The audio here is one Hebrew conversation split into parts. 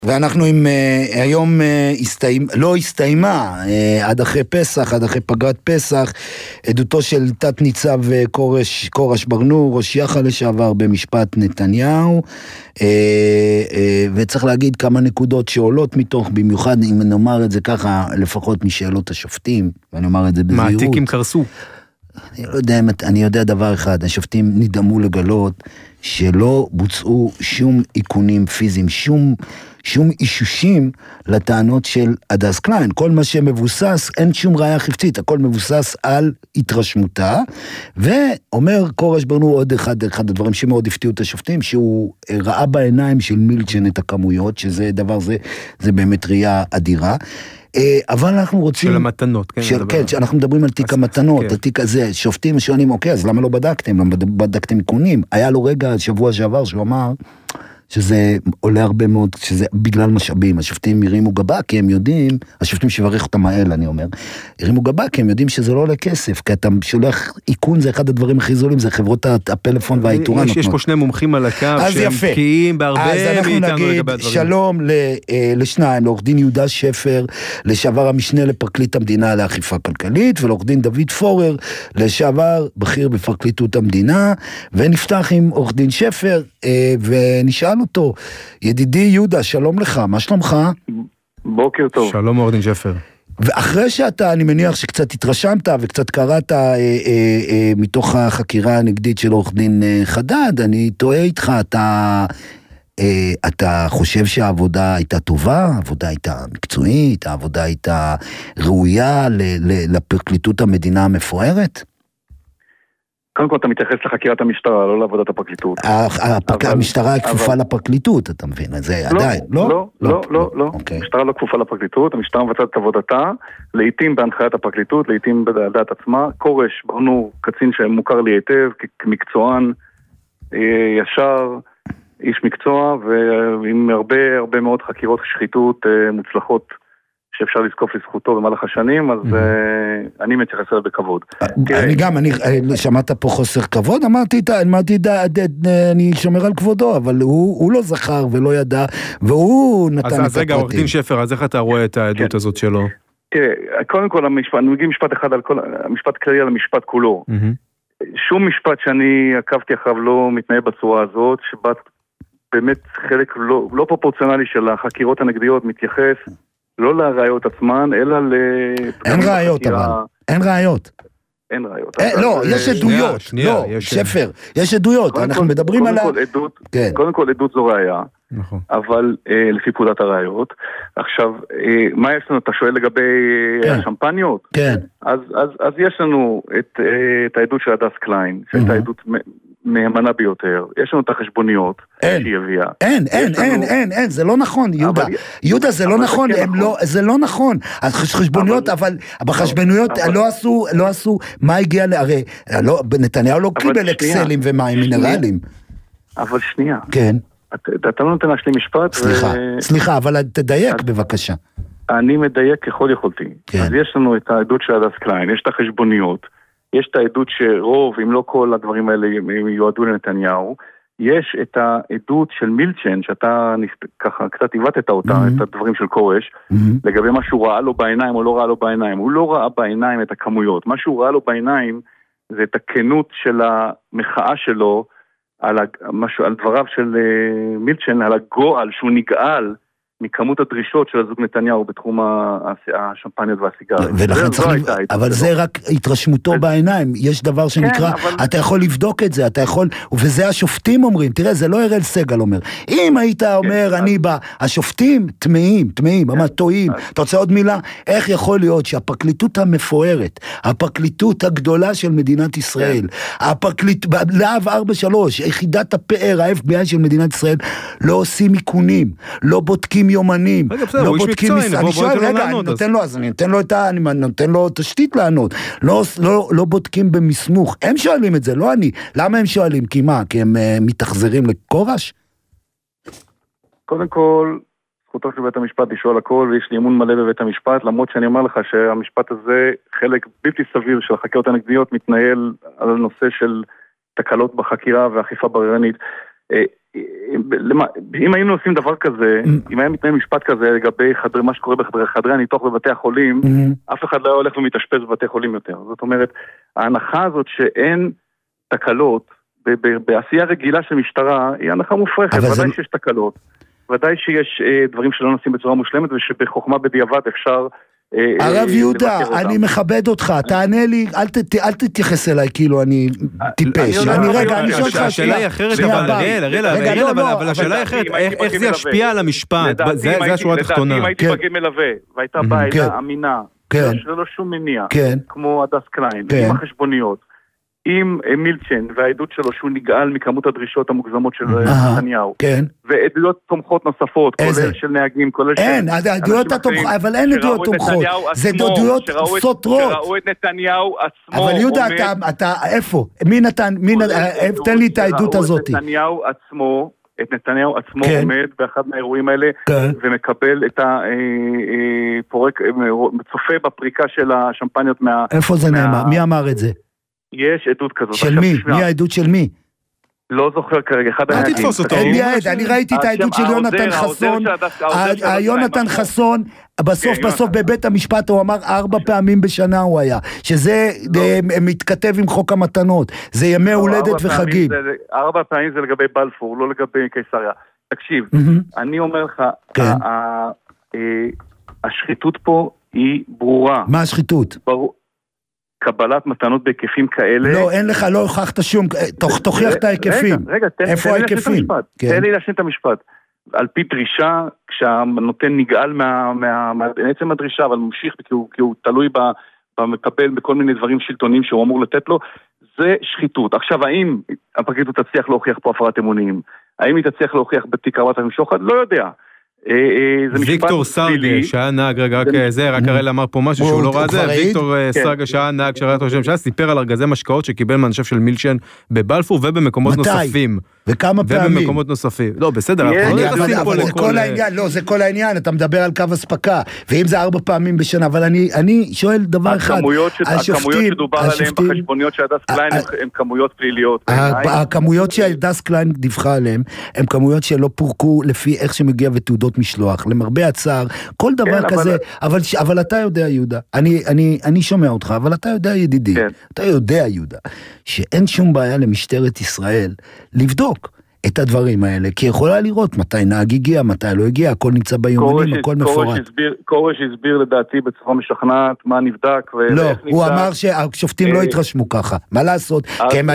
ואנחנו עם, היום לא הסתיימה, עד אחרי פסח, עד אחרי פגרת פסח, עדותו של תת ניצב קורש ברנור, ראש יח"א לשעבר במשפט נתניהו, וצריך להגיד כמה נקודות שעולות מתוך, במיוחד אם נאמר את זה ככה, לפחות משאלות השופטים, ואני אומר את זה בזהירות. מה התיקים קרסו? אני יודע דבר אחד, השופטים נדהמו לגלות שלא בוצעו שום עיקונים פיזיים, שום אישושים לטענות של הדס קליין. כל מה שמבוסס, אין שום ראיה חפצית, הכל מבוסס על התרשמותה, ואומר קורש ברנור עוד אחד הדברים שמאוד הפתיעו את השופטים, שהוא ראה בעיניים של מילצ'ן את הכמויות, שזה דבר זה באמת ראייה אדירה, אבל אנחנו רוצים... של המתנות, כן? כן, אנחנו מדברים על תיק המתנות, התיק הזה, שופטים שואלים, אוקיי, אז למה לא בדקתם? למה בדקתם עיקונים? היה לו רגע, שבוע שעבר, שהוא אמר שזה עולה הרבה מאוד, שזה בגלל משאבים, השופטים הרימו גבה, כי הם יודעים, השופטים שברך אותם האל, אני אומר, הרימו גבה, כי הם יודעים שזה לא עולה כסף, כי אתה שולח עיקון, זה אחד הדברים הכי זולים, זה חברות הפלאפון והעיטורה. יש פה שני מומחים על הקו, שהם בקיאים בהרבה מאיתנו לגבי הדברים. אז אנחנו נגיד שלום לשניים, לעורך דין יהודה שפר, לשעבר המשנה לפרקליט המדינה לאכיפה כלכלית, ולעורך דין דוד פורר, לשעבר בכיר בפרקליטות המדינה, ונפתח עם עורך דין שפר, ונשאל אותו, ידידי יהודה, שלום לך, מה שלומך? בוקר טוב. שלום עורך דין שפר. ואחרי שאתה, אני מניח שקצת התרשמת וקצת קראת מתוך החקירה הנגדית של עורך דין חדד, אני תוהה איתך, אתה חושב שהעבודה הייתה טובה, העבודה הייתה מקצועית, העבודה הייתה ראויה לפרקליטות המדינה המפוארת? קודם כל אתה מתייחס לחקירת המשטרה, לא לעבודת הפרקליטות. המשטרה כפופה לפרקליטות, אתה מבין? זה עדיין, לא? לא. המשטרה לא כפופה לפרקליטות, המשטרה מבצעת את עבודתה, לעתים בהנחיית הפרקליטות, לעתים בדעת עצמה. קורש ברנור, קצין שמוכר לי היטב, כמקצוען, ישר, איש מקצוע, ועם הרבה מאוד חקירות שחיתות מוצלחות, שאפשר לזקוף לזכותו במהלך השנים, אז אני מתייחס אליו בכבוד. אני שמעת פה חוסר כבוד, אמרתי, אני שומר על כבודו, אבל הוא לא זכר ולא ידע, והוא נתן את הפרטים. אז רגע, עורך דין שפר, אז איך אתה רואה את העדות הזאת שלו? קודם כל, אני מגיע משפט אחד, המשפט כללי על המשפט כולו. שום משפט שאני עקבתי אחריו לא מתנהל בצורה הזאת, שבה באמת חלק לא פרופורציונלי של החקירות הנגדיות מתייחס לא לראיות עצמן, אלא אין ראיות אבל, אין ראיות. אין ראיות. לא, יש עדויות. לא, שפר, יש עדויות. אנחנו מדברים על... קודם כל עדות זו ראיה. אבל לפי פקודת הראיות. עכשיו, מה יש לנו? אתה שואל לגבי השמפניות? כן. אז יש לנו את העדות של הדס קליין, שהייתה עדות מהימנה ביותר. יש לנו את החשבוניות שהיא הביאה. אין, זה לא נכון, יהודה. יהודה, זה לא נכון, זה לא נכון. החשבוניות, אבל בחשבוניות לא עשו מה הגיע, הרי נתניהו לא קיבל אקסלים ומים מינרלים. אבל שנייה. כן. אתה לא נותן להשלים משפט. סליחה, אבל תדייק בבקשה. אני מדייק ככל יכולתי. אז יש לנו את העדות של הדס קליין, יש את החשבוניות, יש את העדות שרוב, אם לא כל הדברים האלה יועדו לנתניהו, יש את העדות של מילצ'ן, שאתה ככה קצת הבטת אותה, את הדברים של קורש, לגבי מה שהוא ראה לו בעיניים או לא ראה לו בעיניים. הוא לא ראה בעיניים את הכמויות. מה שהוא ראה לו בעיניים זה את הכנות של המחאה שלו, על דבריו של מילצ'ן, על הגועל שהוא נגעל מכמות הדרישות של הזוג נתניהו בתחום השמפניות והסיגריות. אבל זה רק התרשמותו בעיניים. יש דבר שנקרא, אתה יכול לבדוק את זה, אתה יכול, וזה השופטים אומרים, תראה, זה לא אראל סגל אומר. אם היית אומר, אני בא, השופטים תמאים, ממש טועים. אתה רוצה עוד מילה? איך יכול להיות שהפרקליטות המפוארת, הפרקליטות הגדולה של מדינת ישראל, להב 43, יחידת הפאר, ה-FBI של מדינת ישראל, לא עושים עיקונים, לא בודקים יומנים, לא בודקים אני שואל, רגע, אני נותן לו תשתית לענות, לא בודקים במסמוך, הם שואלים את זה, לא אני, למה הם שואלים? כי מה? כי הם מתחזרים לקורש? קודם כל, זכותו של בית המשפט לשאול הכל, ויש לי אמון מלא בבית המשפט, למרות שאני אומר לך שהמשפט הזה, חלק בלתי סביר של החקירות הנגדיות, מתנהל על הנושא של תקלות בחקירה ואכיפה בררנית. אם היינו עושים דבר כזה, אם היה מתנהל משפט כזה לגבי מה שקורה בחדרי הניתוח בבתי החולים, אף אחד לא היה הולך ומתאשפז בבתי חולים יותר. זאת אומרת, ההנחה הזאת שאין תקלות, בעשייה רגילה של משטרה, היא הנחה מופרכת, ודאי שיש תקלות, ודאי שיש דברים שלא נעשים בצורה מושלמת, ושבחוכמה בדיעבד אפשר... הרב יהודה, אני מכבד אותך, תענה לי, אל תתייחס אליי כאילו אני טיפש. אני שואל לך השאלה היא אחרת, אבל השאלה היא אחרת, איך זה ישפיע על המשפט? זה השורה התחתונה. אם הייתי מגיע מלווה, והייתה בעיה אמינה, שלא שום מניע, כמו הדס קליין, עם החשבוניות, עם מילצ'ן והעדות שלו שהוא נגעל מכמות הדרישות המוגזמות של נתניהו, ועדויות תומכות נוספות, כולל של נהגים, כולל של... אין, עדויות התומכות, אבל אין עדויות תומכות, זה עדויות סותרות. שראו את נתניהו עצמו... אבל יהודה, אתה איפה? מי נתן? תן לי את העדות הזאת. את נתניהו עצמו עומד באחד מהאירועים האלה, ומקבל את צופה בפריקה של השמפניות מה... איפה זה נאמר? מי אמר את זה? יש עדות כזאת. של מי? מי העדות של מי? לא זוכר כרגע, אחד אל תתפוס אותו. אני ראיתי את העדות של יונתן חסון, יונתן חסון, בסוף בבית המשפט הוא אמר 4 פעמים בשנה הוא היה, שזה מתכתב עם חוק המתנות, זה ימי הולדת וחגים. 4 פעמים זה לגבי בלפור, לא לגבי קיסריה. תקשיב, אני אומר לך, השחיתות פה היא ברורה. מה השחיתות? ברור. קבלת מתנות בהיקפים כאלה... לא, אין לך, לא הוכחת שום... תוכיח את ההיקפים. רגע, איפה ההיקפים? תן לי להשלים את המשפט. על פי דרישה, כשהנותן נגעל מעצם הדרישה, אבל ממשיך כי הוא תלוי במקבל בכל מיני דברים שלטוניים שהוא אמור לתת לו, זה שחיתות. עכשיו, האם הפרקליטות תצליח להוכיח פה הפרת אמונים? האם היא תצליח להוכיח בתיק 4,000 שוחד? לא יודע. ויקטור סרגה שהיה נהג, רק הראל אמר פה משהו שהוא לא ראה זה, ויקטור סרגה שהיה נהג שראיית ראש הממשלה סיפר על ארגזי משקאות שקיבל מהנשף של מילצ'ן בבלפור ובמקומות נוספים. וכמה פעמים? ובמקומות נוספים. לא, בסדר, אנחנו לא נכנסים פה לכל... לא, זה כל העניין, אתה מדבר על קו הספקה, ואם זה 4 פעמים בשנה, אבל אני שואל דבר אחד, הכמויות שדובר עליהן בחשבוניות שהדס קליין הן כמויות פליליות. הכמויות שהדס קליין דיווחה עליהן, הן כמויות שלא פורקו לפי איך שמגיע ותעודות משלוח, למרבה הצער, כל דבר כזה, אבל אתה יודע יהודה, אני שומע אותך, אבל אתה יודע ידידי, אתה יודע יהודה, שאין שום בעיה למשטרת ישראל לבדוק את הדברים האלה, כי יכולה לראות מתי נהג הגיע, מתי לא הגיע, הכל נמצא ביומנים, הכל מפורט. קורש הסביר לדעתי בצורה משכנעת מה נבדק לא, הוא אמר שהשופטים לא התרשמו ככה, מה לעשות? כי הם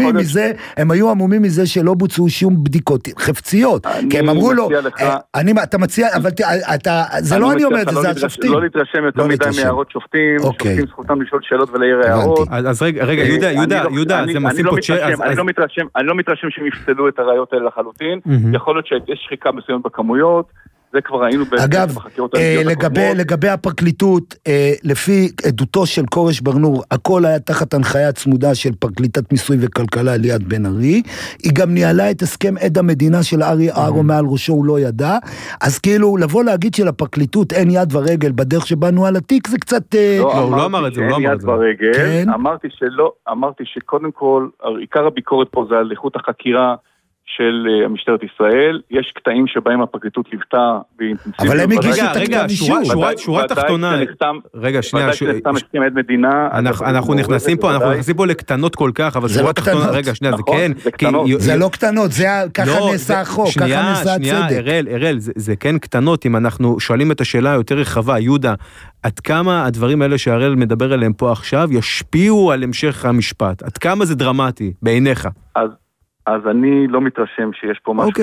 היו עמומים מזה שלא בוצעו שום בדיקות חפציות, כי הם אמרו לו, אתה מציע, אבל זה לא אני אומר, זה השופטים. לא להתרשם יותר מדי מהערות שופטים, שופטים זכותם לשאול שאלות ולהעיר הערות. אז רגע, יהודה, זה משים פה אני לא מתרשם שהם יפסלו את הראיות האלה לחלוטין, יכול להיות שיש שחיקה מסוימת בכמויות, זה כבר ראינו בחקירות לגבי הפרקליטות, לפי עדותו של קורש ברנור, הכל היה תחת הנחיה צמודה של פרקליטת מיסוי וכלכלה ליאת בן ארי, היא גם ניהלה את הסכם עד המדינה של ארי אהרון מעל ראשו, הוא לא ידע, אז כאילו לבוא להגיד שלפרקליטות אין יד ורגל בדרך שבאנו על התיק, זה קצת... הוא לא אמר את זה, הוא לא אמר את זה. אמרתי שקודם כל, עיקר הביקורת פה זה על איכות החקירה, של משטרת ישראל, יש קטעים שבהם הפרקליטות ליוותה באינטנסיביות. אבל הם הגישו את רגע, שורה תחתונה. רגע, שנייה. שנחתם הסכם עד מדינה. אנחנו נכנסים פה לקטנות כל כך, אבל שורה תחתונה, רגע, שנייה, זה כן. זה לא קטנות, ככה נעשה החוק, ככה נעשה הצדק. אראל, זה כן קטנות, אם אנחנו שואלים את השאלה היותר רחבה, יהודה, עד כמה הדברים האלה שהראל מדבר עליהם פה עכשיו, ישפיעו על המשך המשפט? עד כמה זה דרמטי בעיניך? אז אני לא מתרשם שיש פה משהו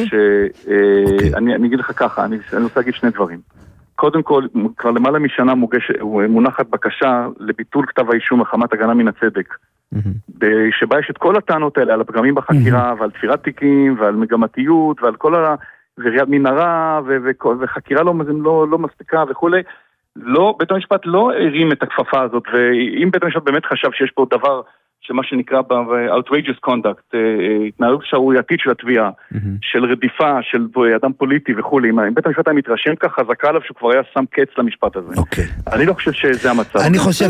אני אגיד לך ככה, אני רוצה להגיד 2 דברים. קודם כל, כבר למעלה משנה מונחת בקשה לביטול כתב האישום מחמת הגנה מן הצדק. שבה יש את כל הטענות האלה על הפגמים בחקירה ועל תפירת תיקים ועל מגמתיות ועל כל זריעת מנהרה וחקירה לא מספיקה וכולי. בית המשפט לא הרים את הכפפה הזאת, ואם בית המשפט באמת חשב שיש פה דבר שמה שנקרא ב-outrageous conduct, התנהלות שערורייתית של התביעה, של רדיפה, של אדם פוליטי וכולי, אם בית המשפט היה מתרשם כך, חזקה עליו שהוא כבר היה שם קץ למשפט הזה. אני לא חושב שזה המצב. אני חושב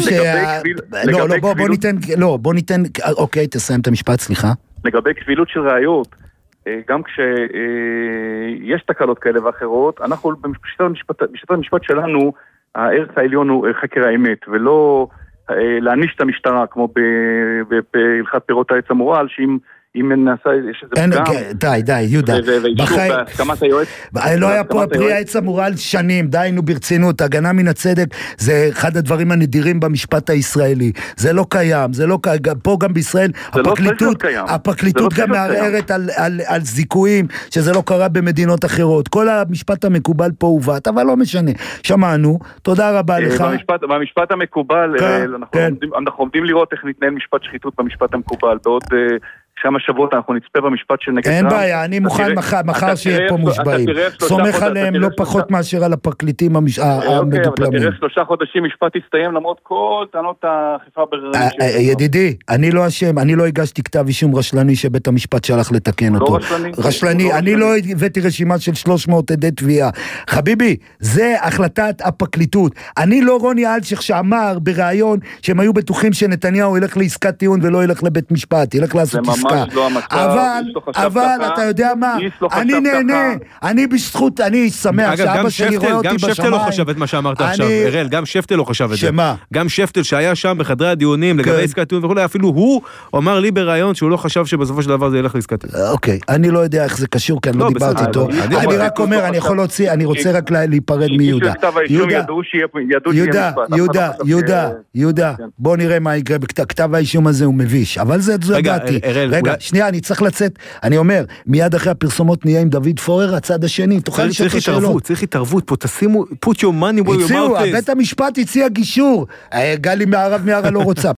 בוא ניתן, תסיים את המשפט, סליחה. לגבי קבילות של ראיות, גם כשיש תקלות כאלה ואחרות, אנחנו בשיטת המשפט שלנו, הערך העליון הוא חקר האמת, ולא להעניש את המשטרה, כמו בהלכת פירות העץ המורל, אם נעשה, יש איזה פגם. די, יהודה. בהסכמת היועץ. לא היה פה פרי העץ המורל שנים, די, נו ברצינות, הגנה מן הצדק, זה אחד הדברים הנדירים במשפט הישראלי. זה לא קיים, פה גם בישראל, הפרקליטות גם מערערת על זיכויים, שזה לא קרה במדינות אחרות. כל המשפט המקובל פה הובט, אבל לא משנה. שמענו, תודה רבה לך. במשפט המקובל, אנחנו עומדים לראות איך נתנהל משפט שחיתות במשפט המקובל, בעוד כמה שבועות אנחנו נצפה במשפט של נגד טראמפ. אין בעיה, אני מוכן מחר שיהיה פה מושבעים. סומך עליהם לא פחות מאשר על הפרקליטים המדופלמים. תראה 3 חודשים משפט יסתיים למרות כל טענות האכיפה בררנית. ידידי, אני לא אשם, אני לא הגשתי כתב אישום רשלני שבית המשפט שלח לתקן אותו. רשלני, אני לא הבאתי רשימה של 300 עדי תביעה. חביבי, זה החלטת הפרקליטות. אני לא רוני אלשיך שאמר בראיון שהם היו בטוחים שנתניהו ילך לעסקת טיעון ולא ילך לבית משפט, ילך לעשות עסקה. אבל אתה יודע מה, אני נהנה, אני בזכות, אני שמח שאבא שלי רואה אותי בשמיים. גם שפטל לא חשב את מה שאמרת עכשיו, אראל, גם שפטל לא חשב את זה. שמה? גם שפטל שהיה שם בחדרי הדיונים לגבי עסקת טיעון וכו', אפילו הוא אמר לי בראיון שהוא לא חשב שבסופו של דבר זה ילך לעסקת טיעון. אוקיי, אני לא יודע איך זה קשור, כי אני לא דיברתי איתו. אני רק אומר, אני יכול להוציא, אני רוצה רק להיפרד מיהודה. יהודה, בוא נראה מה יקרה, בכתב האישום הזה הוא מביש, אבל זה דעתי. רגע, שנייה, אני צריך לצאת, אני אומר, מיד אחרי הפרסומות נהיה עם דוד פורר, הצד השני, תוכל לשאול את השאלות. צריך התערבות, פה תשימו, put your money where your mouth is. בית המשפט הציע גישור, גלי מערב מיארה לא רוצה.